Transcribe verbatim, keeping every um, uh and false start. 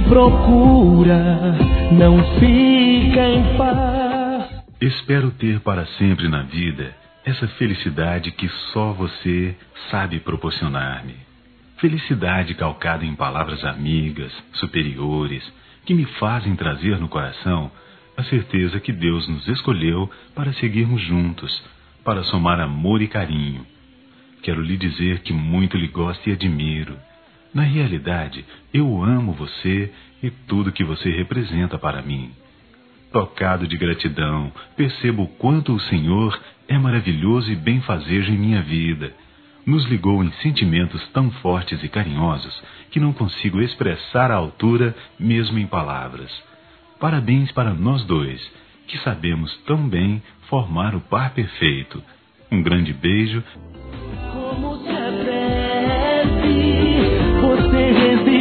procura não fica em paz. Espero ter para sempre na vida essa felicidade que só você sabe proporcionar-me. Felicidade calcada em palavras amigas, superiores, que me fazem trazer no coração a certeza que Deus nos escolheu para seguirmos juntos, para somar amor e carinho. Quero lhe dizer que muito lhe gosto e admiro. Na realidade, eu amo você e tudo que você representa para mim. Tocado de gratidão, percebo o quanto o Senhor é maravilhoso e benfazejo em minha vida. Nos ligou em sentimentos tão fortes e carinhosos que não consigo expressar à altura, mesmo em palavras. Parabéns para nós dois, que sabemos tão bem formar o par perfeito. Um grande beijo. Como se atreve você resistir?